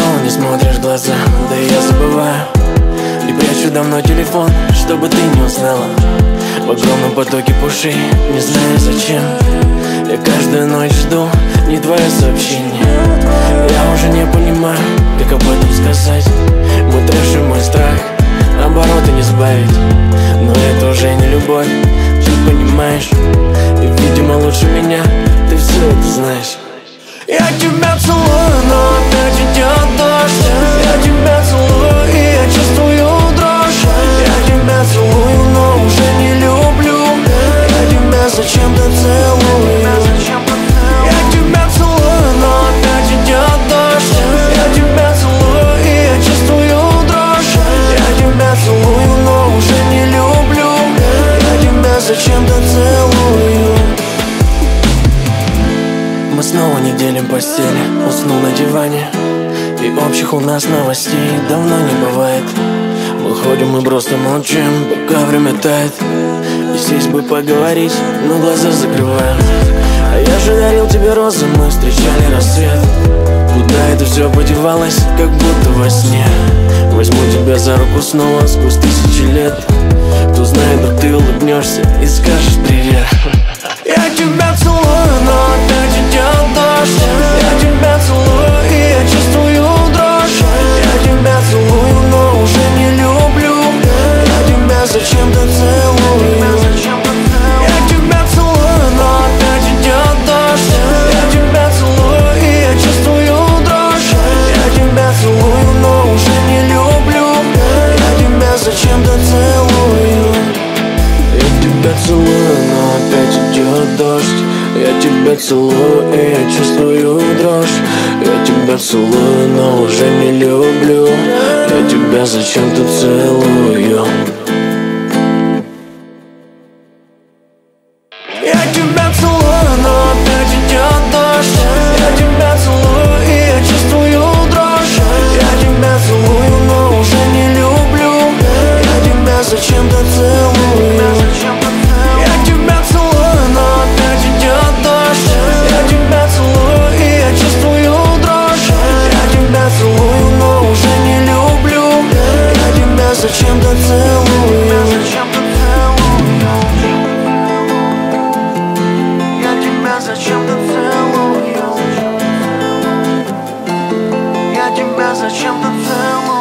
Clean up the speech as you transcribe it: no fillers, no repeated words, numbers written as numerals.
снова не смотришь в глаза, да и я забываю. И прячу давно телефон, чтобы ты не узнала. В огромном потоке пушей, не знаю зачем. Я каждую ночь жду не твое сообщение. Я уже не понимаю, как об этом сказать. Мой трэш и мой страх, обороты не сбавить. Но это уже не любовь, ты понимаешь. И, видимо, лучше меня ты все это знаешь. Я тебя целую, но опять идет дождь. Я тебя целую, и я чувствую дрожь. Я тебя целую, но уже не люблю. Я тебя зачем-то целую. Я тебя целую, но опять идет дождь. Я тебя целую, и я чувствую дрожь. Я тебя целую, но уже не люблю. Я тебя зачем-то целую. Мы снова не делим постели, уснул на диване. И общих у нас новостей давно не бывает. Мы ходим и просто молчим, пока время тает. И сесть бы поговорить, но глаза закрываем. А я же дарил тебе розы, мы встречали рассвет. Куда это все подевалось, как будто во сне. Возьму тебя за руку снова сквозь тысячи лет. Кто знает, вдруг ты улыбнешься и скажешь привет. Я тебя целую, но опять идет дождь. Я тебя целую, и я чувствую дрожь. Я тебя целую, но уже не люблю. Я тебя зачем-то целую. Я тебя целую, но опять идет дождь. Я тебя целую, и я чувствую дрожь. Я тебя целую, но уже не люблю. Я тебя зачем-то целую. Я тебя целую, но опять идет дождь. Я тебя целую, и я чувствую дрожь. Я тебя целую, но уже не люблю. Я тебя зачем-то целую. Я тебя целую, но опять идет дождь. Я тебя целую, и я чувствую дрожь. Я тебя целую, но уже не люблю. Я тебя зачем-то целую. Я тебя целую, но опять идет дождь. Я тебя целую, и я чувствую дрожь. Я тебя целую, но уже не люблю. Я тебя зачем-то целую. Я тебя зачем-то целую. Я тебя зачем-то целую.